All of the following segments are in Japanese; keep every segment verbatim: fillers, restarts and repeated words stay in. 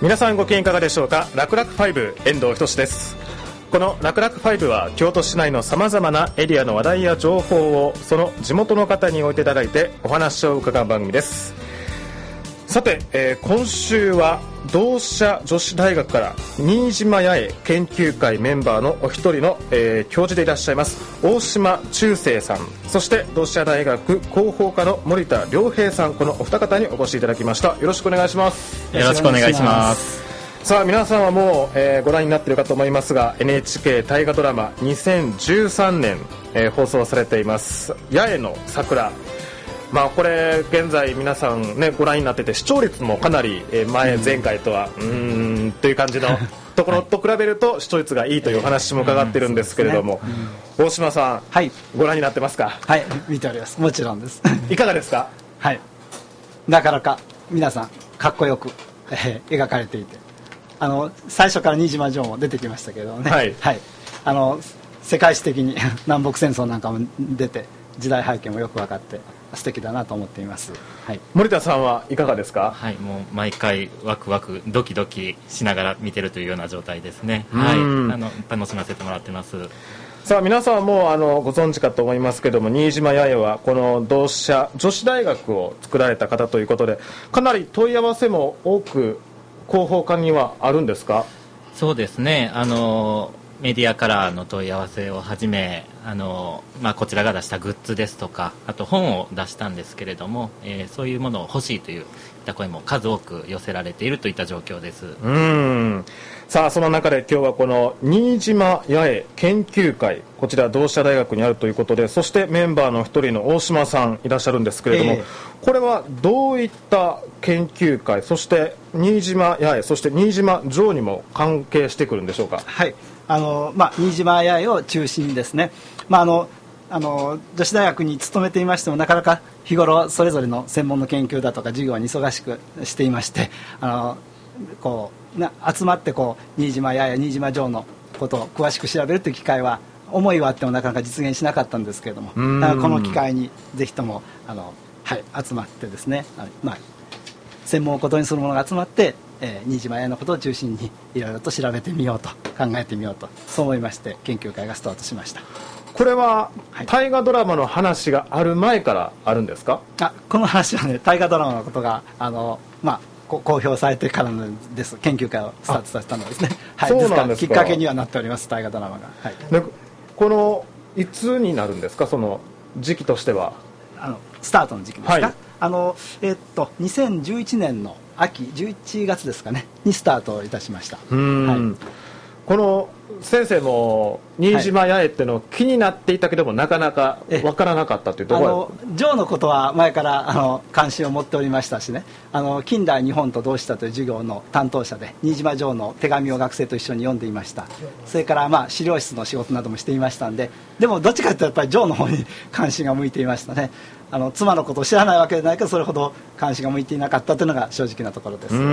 皆さんご機嫌いかがでしょうか。楽々ファイブ遠藤仁です。この楽々ファイブは京都市内のさまざまなエリアの話題や情報をその地元の方に置いていただいてお話を伺う番組です。さて、えー、今週は同志社女子大学から新島八重研究会メンバーのお一人の、えー、教授でいらっしゃいます大島忠生さん、そして同志社大学広報課の森田良平さん、このお二方にお越しいただきました。よろしくお願いします。 よろしくお願いします。 さあ皆さんはもう、えー、ご覧になっているかと思いますが エヌエイチケー 大河ドラマにせんじゅうさんねん、えー、放送されています八重の桜。まあ、これ現在皆さん、ね、ご覧になってて視聴率もかなり前、前回とはうーんという感じのところと比べると視聴率がいいというお話も伺ってるんですけれども、大島さん、はい、ご覧になってますか。 はい、見ております。もちろんです。 いかがですか。 はい、なかなか皆さんかっこよく、えー、描かれていて、あの最初から新島城も出てきましたけどね、はいはい、あの世界史的に南北戦争なんかも出て時代背景もよく分かって素敵だなと思っています、はい、 森田さんはいかがですか。 はい、もう毎回ワクワクドキドキしながら見てるというような状態ですね。はい、あの楽しませてもらってます。 さあ皆さんもあのご存知かと思いますけども、新島八重はこの同志社女子大学を作られた方ということで、かなり問い合わせも多く広報課にはあるんですか。 そうですね、あのメディアからの問い合わせをはじめ、あの、まあ、こちらが出したグッズですとか、あと本を出したんですけれども、えー、そういうものを欲しいといった声も数多く寄せられているといった状況です。 うーん、さあその中で今日はこの新島八重研究会、こちら同志社大学にあるということで、そしてメンバーの一人の大島さんいらっしゃるんですけれども、えー、これはどういった研究会、そして新島八重、そして新島城にも関係してくるんでしょうか。 はい、あのまあ、新島八重を中心にですね、まあ、あのあの女子大学に勤めていましてもなかなか日頃それぞれの専門の研究だとか授業に忙しくしていまして、あのこうな集まってこう新島八重新島城のことを詳しく調べるという機会は思いはあってもなかなか実現しなかったんですけれども、だからこの機会にぜひともあの、はい、集まってですね、まあ、専門をことにする者が集まってえー、新島八重のことを中心にいろいろと調べてみようと考えてみようと、そう思いまして研究会がスタートしました。 これは、はい、大河ドラマの話がある前からあるんですか。 あ、この話はね、大河ドラマのことがあの、まあ、公表されてからのです。研究会をスタートさせたのですね。はい、 そうなんですか。 きっかけにはなっております、大河ドラマが。はい、 でこのいつになるんですか、その時期としては。 あのスタートの時期ですか。はい、あのえー、っとにせんじゅういちねんの秋じゅういちがつですかねにスタートいたしました。 うん、はい、この先生も新島八重っていうのを気になっていたけども、はい、なかなか分からなかったというところ、あの城のことは前からあの関心を持っておりましたしね、あの近代日本と同志社という授業の担当者で新島城の手紙を学生と一緒に読んでいました。それからまあ資料室の仕事などもしていましたんで、でもどっちかというとやっぱり城の方に関心が向いていましたね。あの妻のことを知らないわけでないけどそれほど関心が向いていなかったというのが正直なところです。うん、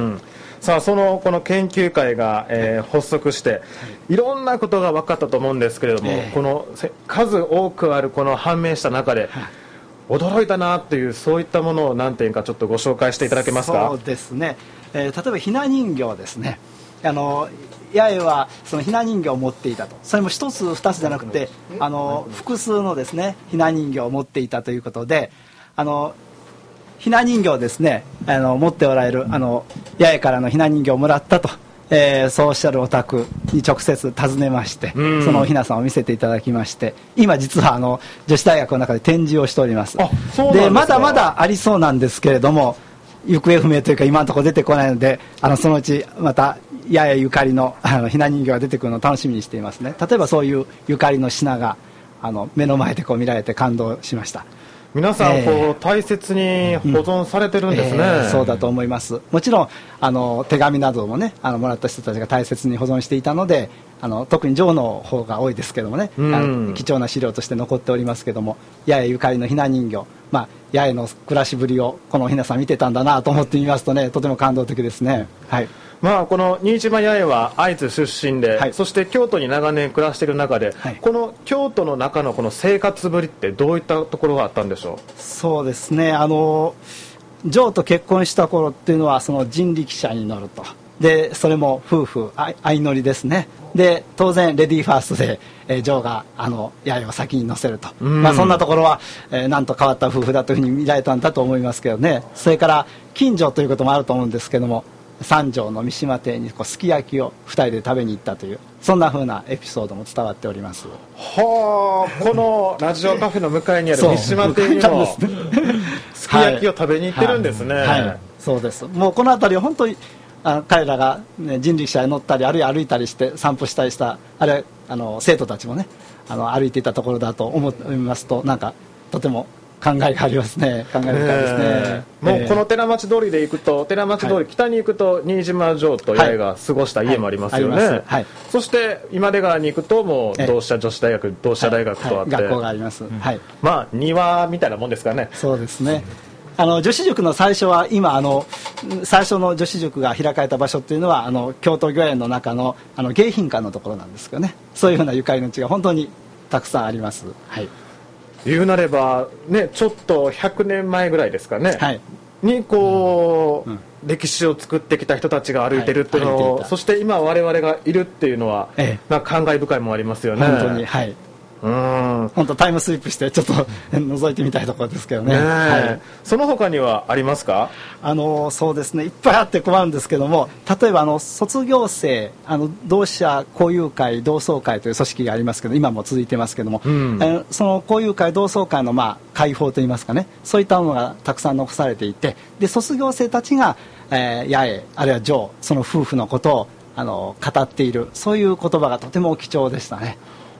はい、さあそのこの研究会が、えー、発足して、はい、いろんなことが分かったと思うんですけれども、えー、この数多くあるこの判明した中で、はい、驚いたなというそういったものを何点かちょっとご紹介していただけますか。 そうですね、えー、例えばひな人形ですね。あの八重はそのひな人形を持っていたと、それも一つ二つじゃなくてあの複数のですねひな人形を持っていたということで、あのひな人形をですねあの持っておられるあの八重からのひな人形をもらったと、えー、そうおっしゃるお宅に直接訪ねまして、そのおひなさんを見せていただきまして、今実はあの女子大学の中で展示をしております。 あ、そうなんですか。 でまだまだありそうなんですけれども、行方不明というか今のところ出てこないので、あのそのうちまた八重ゆかり の, あのひな人形が出てくるのを楽しみにしていますね。例えばそういうゆかりの品があの目の前でこう見られて感動しました。 皆さんこう、えー、大切に保存されてるんですね。うん、えー、 そうだと思います。もちろんあの手紙などもね、あのもらった人たちが大切に保存していたので、あの特に城の方が多いですけどもね、うん、あの貴重な資料として残っておりますけども、八重ゆかりのひな人形、まあ、八重の暮らしぶりをこのおひなさん見てたんだなと思ってみますとね、とても感動的ですね。はい、 まあ、この新島八重は会津出身で、はい、そして京都に長年暮らしている中で、はい、この京都の中のこの生活ぶりってどういったところがあったんでしょう。 そうですね、あの城と結婚した頃っていうのはその人力車に乗るとでそれも夫婦相乗りですね。で当然レディーファーストで、えー、ジョーがあの八重を先に乗せると、まあ、そんなところは、えー、なんと変わった夫婦だというふうに見られたんだと思いますけどね。それから近所ということもあると思うんですけども、三条の三島邸にこうすき焼きをふたりで食べに行ったという、そんな風なエピソードも伝わっております。 はあ、このラジオカフェの向かいにある三島邸にもすき焼きを食べに行ってるんですね。はいはいはい、 そうです。もうこの辺りは本当にあ彼らが、ね、人力車に乗ったりあるいは歩いたりして散歩したりした、あれあの生徒たちもねあの歩いていたところだと思いますと、なんかとても考えがありますね。考え深いですね。 もうこの寺町通りで行くと、寺町通り、はい、北に行くと新島城と八重が過ごした家もありますよね。はいはいはい、そして今出川に行くともう同志社女子大学、同志社大学とあって、 はいはい、学校があります。うん、はい。 まあ庭みたいなもんですからね。 そうですね。あの女子塾の最初は今あの最初の女子塾が開かれた場所っていうのはあの京都御苑の中のあの迎賓館のところなんですけどね。そういうふうなゆかりの地が本当にたくさんあります。はい。 言うなれば、ね、ちょっとひゃくねんまえぐらいですかね、はい、にこう、うんうん、歴史を作ってきた人たちが歩いてるっていうのを、はい、そして今我々がいるっていうのは、ええ、なんか感慨深いものありますよね。 本当に、はい、うん、本当タイムスリップしてちょっと覗いてみたいところですけどね。ね、はい、 その他にはありますか？ あのそうですね、いっぱいあって困るんですけども、例えばあの卒業生あの同志社交友会同窓会という組織がありますけど、今も続いてますけども、うん、えその交友会同窓会のまあ会報といいますかね、そういったものがたくさん残されていて、で卒業生たちが、えー、八重あるいはジョー、その夫婦のことをあの語っている、そういう言葉がとても貴重でしたね。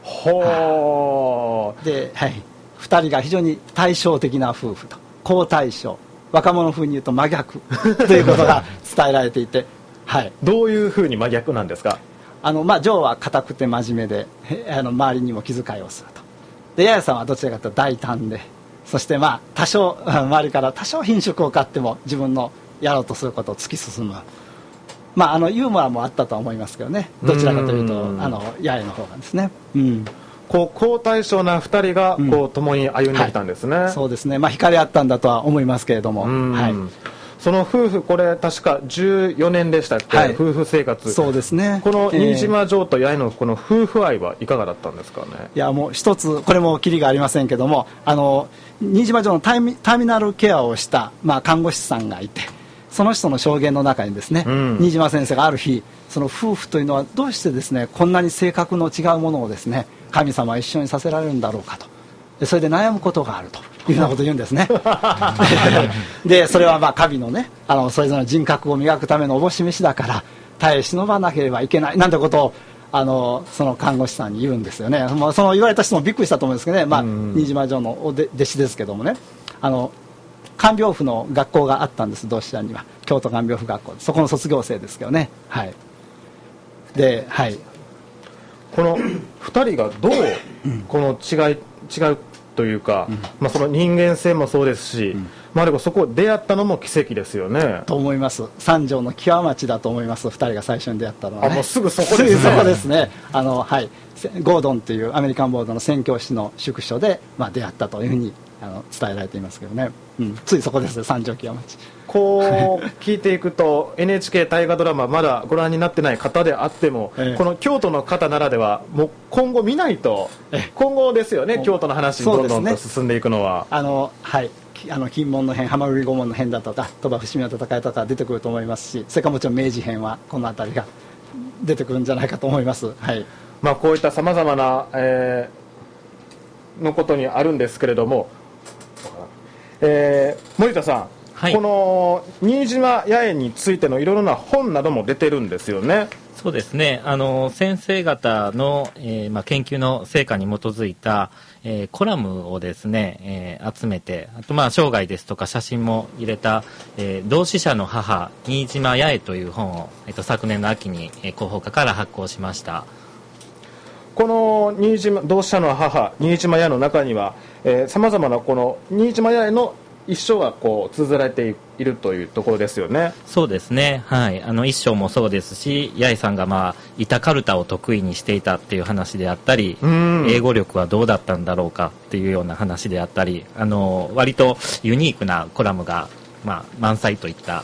ほーで、はい、ふたりが非常に対照的な夫婦と、好対照、若者風に言うと真逆ということが伝えられていて、はい、 どういうふうに真逆なんですか？ あの、まあ、ジョーは固くて真面目で、あの周りにも気遣いをすると。で八重さんはどちらかというと大胆で、そしてまあ多少周りから多少品種を買っても自分のやろうとすることを突き進む、まあ、あのユーモアもあったとは思いますけどね。どちらかというとあの八重の方がですね、うん、 こう好対照なふたりがこう共に歩んできたんですね。 はい、そうですね、まあ、惹かれ合ったんだとは思いますけれども、はい、 その夫婦、これ確かじゅうよねんでしたっけ、はい、夫婦生活。 そうですね。 この新島城と八重のこの夫婦愛はいかがだったんですかね？ いやもう一つこれもキリがありませんけども、あの新島城のターミ、ターミナルケアをした、まあ、看護師さんがいて、その人の証言の中にですね、うん、新島先生がある日、その夫婦というのはどうしてですねこんなに性格の違うものをですね神様は一緒にさせられるんだろうかと、でそれで悩むことがあるというようなことを言うんですね。でそれはまあ神のねあのそれぞれの人格を磨くためのおぼし飯だから耐え忍ばなければいけないなんてことをあのその看護師さんに言うんですよね。もうその言われた人もびっくりしたと思うんですけどね、まあ、新島城のおで弟子ですけどもね、あの看病婦の学校があったんです、同志社には。京都看病婦学校、そこの卒業生ですけどね。はい。で、はい。 このふたりがどうこの違い違うというか、うん、まあその人間性もそうですし、うん、まあでもそこ出会ったのも奇跡ですよね。 と思います。三条の極町だと思います。ふたりが最初に出会ったのは、ね。 あ、もうすぐそこですね。 すぐそこですね。あのはい。ゴードンというアメリカンボードの宣教師の宿所でまあ出会ったというふうにあの伝えられていますけどね。うん、ついそこですね、三条極町。 こう聞いていくとエヌエイチケー 大河ドラマまだご覧になってない方であっても、ええ、この京都の方ならではもう今後見ないと、ええ、今後ですよね、京都の話にどんどんと進んでいくのは、 あのはいあの金門の変、浜売御門の変だとか鳥羽伏見の戦いとか出てくると思いますし、それからもちろん明治編はこの辺りが出てくるんじゃないかと思います。はい。 まあこういったさまざまな、えー、のことにあるんですけれども、えー、森田さん、はい、この新島八重についてのいろいろな本なども出てるんですよね。 そうですね、あの先生方の、えーまあ、研究の成果に基づいた、えー、コラムをですね、えー、集めて、あとまあ生涯ですとか写真も入れた、えー、同志社の母新島八重という本を、えー、と昨年の秋に、えー、広報課から発行しました。 この新島同志社の母新島八重の中にはさまざまなこの新島八重の一生がこう綴られているというところですよね。 そうですね、はい、あの一生もそうですし、八重さんがまあ板かるたを得意にしていたっていう話であったり、英語力はどうだったんだろうかっていうような話であったり、あの割とユニークなコラムが、まあ、満載といった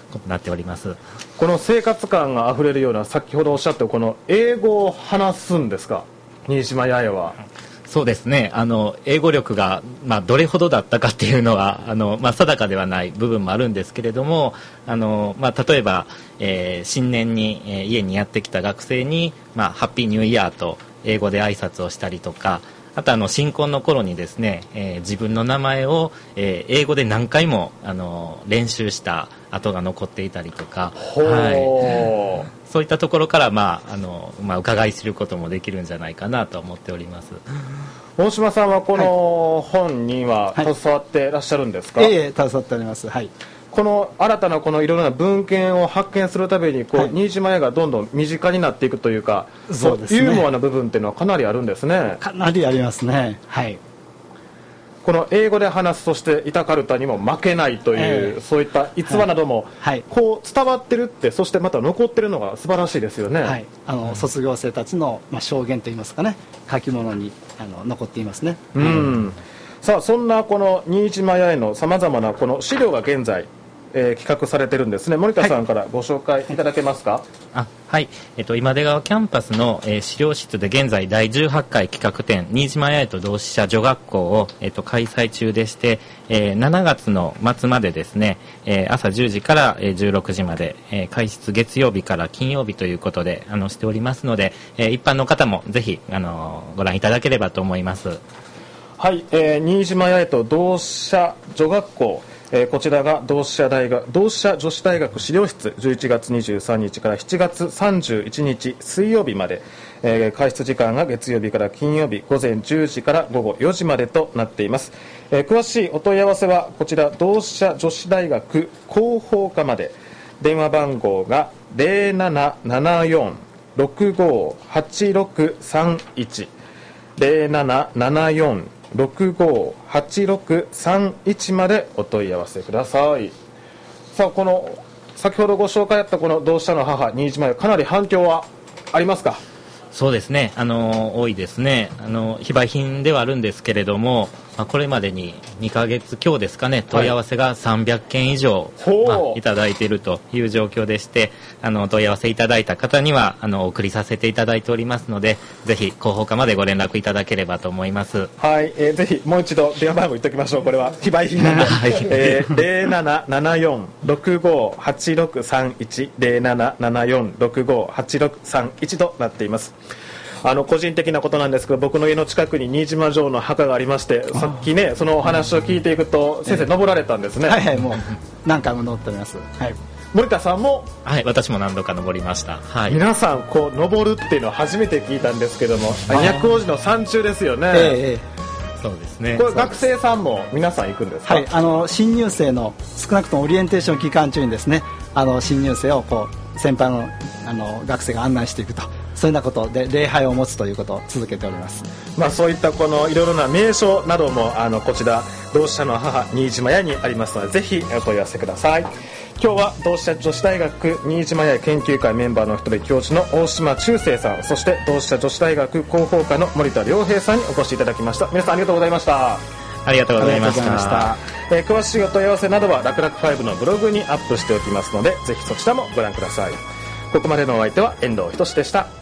ことになっております。 この生活感があふれるような、先ほどおっしゃったこの英語を話すんですか、新島八重は。 そうですね、あの英語力が、まあ、どれほどだったかっていうのはあの、まあ、定かではない部分もあるんですけれども、あの、まあ、例えば、えー、新年に、えー、家にやってきた学生に、まあ、ハッピーニューイヤーと英語で挨拶をしたりとか、あとあの新婚の頃にですね、えー、自分の名前を、えー、英語で何回もあの練習した跡が残っていたりとか、はい、そういったところから、まああのまあ、伺い知ることもできるんじゃないかなと思っております。 大島さんはこの本には携わっていらっしゃるんですか？ はい、ええ、携わっております。はい。 この新たなこのいろいろな文献を発見するたびにこう、はい、新島屋がどんどん身近になっていくというか、 そうですね、 ユーモアな部分っていうのはかなりあるんですね。 かなりありますね。はい。 この英語で話す、そしてイタカルタにも負けないという、えー、そういった逸話なども、はい、こう伝わってるって、そしてまた残ってるのが素晴らしいですよね。はい、あの卒業生たちの、まあ、証言といいますかね、書き物にあの残っていますね。 うん、はい、さあそんなこの新島屋へのさまざまなこの資料が現在えー、企画されてるんですね。森田さんからご紹介いただけますか？はい、 あはい、えっと、今出川キャンパスの、えー、資料室で現在だいじゅうはちかい企画展新島八重と同志社女学校を、えっと、開催中でして、えー、しちがつの末までですね、えー、朝じゅうじから、えー、じゅうろくじまで、えー、開室月曜日から金曜日ということであのしておりますので、えー、一般の方もぜひあのご覧いただければと思います。 はい、えー、新島八重と同志社女学校、えー、こちらが同志社大学同志社女子大学資料室、じゅういちがつにじゅうさんにちからしちがつさんじゅういちにち水曜日まで、えー、開設時間が月曜日から金曜日午前じゅうじから午後よじまでとなっています。えー、詳しいお問い合わせはこちら同志社女子大学広報課まで。電話番号が ゼロななななよんろくごはちろくさんいち ゼロななななよんろくごはちろくさんいちまでお問い合わせください。さあ、この先ほどご紹介あったこの同志社の母新島屋、かなり反響はありますか？ そうですね、あの多いですね。あの非売品ではあるんですけれども、まあ、これまでににかげつ強ですかね、問い合わせがさんびゃっけん以上、はい、まあ、いただいているという状況でして、あの問い合わせいただいた方にはあのお送りさせていただいておりますので、ぜひ広報課までご連絡いただければと思います。 はい、えー、ぜひもう一度電話番号言っておきましょう。これは非売品なので、はい、えー、ゼロななななよんろくごはちろくさんいち ゼロななななよんろくごはちろくさんいちとなっています。あの個人的なことなんですけど、僕の家の近くに新島城の墓がありまして、さっきねそのお話を聞いていくと、先生登られたんですね。 はいはい、もう何回も登っております。はい、 森田さんも？ はい、私も何度か登りました。はい、 皆さんこう登るっていうのは初めて聞いたんですけども、薬王寺の山中ですよね。 ええ、そうですね。 これ学生さんも皆さん行くんですか？ はい、あの新入生の少なくともオリエンテーション期間中にですね、あの新入生をこう先輩のあの学生が案内していくと、そういうようなことで礼拝を持つということを続けております。 まあ、そういったこのいろいろな名称などもあのこちら同志社の母新島屋にありますので、ぜひお問い合わせください。今日は同志社女子大学新島屋研究会メンバーの一人教授の大島忠生さん、そして同志社女子大学広報課の森田良平さんにお越しいただきました。皆さんありがとうございました。 ありがとうございました。 えー、詳しいお問い合わせなどは楽々ファイブのブログにアップしておきますので、ぜひそちらもご覧ください。ここまでのお相手は遠藤仁でした。